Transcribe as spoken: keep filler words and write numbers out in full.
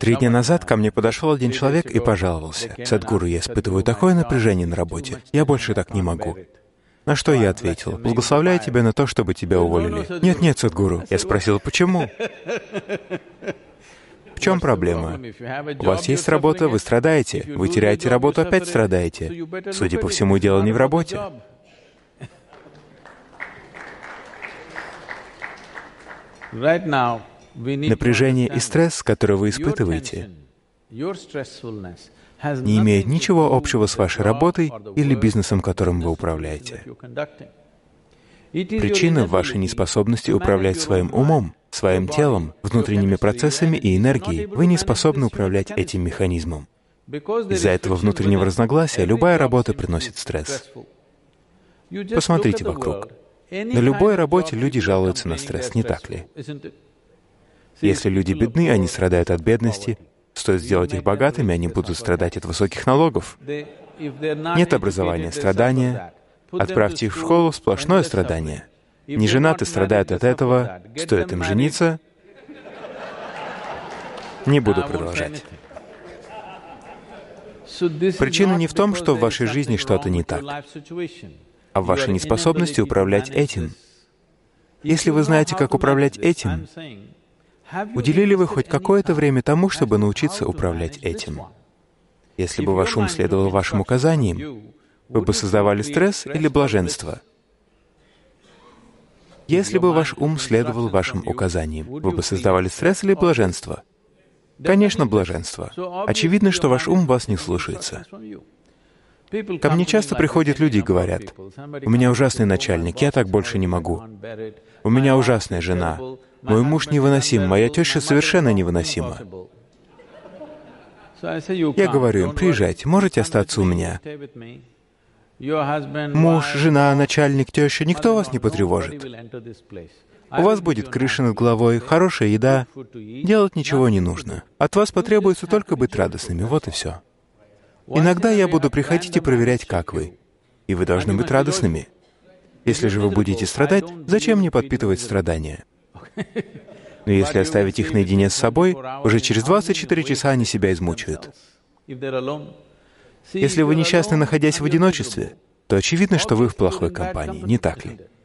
Три дня назад ко мне подошел один человек и пожаловался: «Садгуру, я испытываю такое напряжение на работе. Я больше так не могу». На что я ответил: «Благословляю тебя на то, чтобы тебя уволили». «Нет-нет, Садгуру». Я спросил: «Почему?» В чем проблема? У вас есть работа, вы страдаете. Вы теряете работу, опять страдаете. Судя по всему, дело не в работе. Напряжение и стресс, который вы испытываете, не имеет ничего общего с вашей работой или бизнесом, которым вы управляете. Причина в вашей неспособности управлять своим умом, своим телом, внутренними процессами и энергией. Вы не способны управлять этим механизмом. Из-за этого внутреннего разногласия любая работа приносит стресс. Посмотрите вокруг. На любой работе люди жалуются на стресс, не так ли? Если люди бедны, они страдают от бедности. Стоит сделать их богатыми, они будут страдать от высоких налогов. Нет образования — страдания. Отправьте их в школу — сплошное страдание. Неженаты страдают от этого. Стоит им жениться. Не буду продолжать. Причина не в том, что в вашей жизни что-то не так, а в вашей неспособности управлять этим. Если вы знаете, как управлять этим, уделили вы хоть какое-то время тому, чтобы научиться управлять этим? Если бы ваш ум следовал вашим указаниям, вы бы создавали стресс или блаженство? Если бы ваш ум следовал вашим указаниям, вы бы создавали стресс или блаженство? Конечно, блаженство. Очевидно, что ваш ум вас не слушается. Ко мне часто приходят люди и говорят: «У меня ужасный начальник, я так больше не могу. У меня ужасная жена. Мой муж невыносим, моя теща совершенно невыносима». Я говорю им: «Приезжайте, можете остаться у меня. Муж, жена, начальник, теща — никто вас не потревожит. У вас будет крыша над головой, хорошая еда, делать ничего не нужно. От вас потребуется только быть радостными, вот и все. Иногда я буду приходить и проверять, как вы. И вы должны быть радостными. Если же вы будете страдать, зачем мне подпитывать страдания? Но если оставить их наедине с собой, уже через двадцать четыре часа они себя измучают. Если вы несчастны, находясь в одиночестве, то очевидно, что вы в плохой компании, не так ли?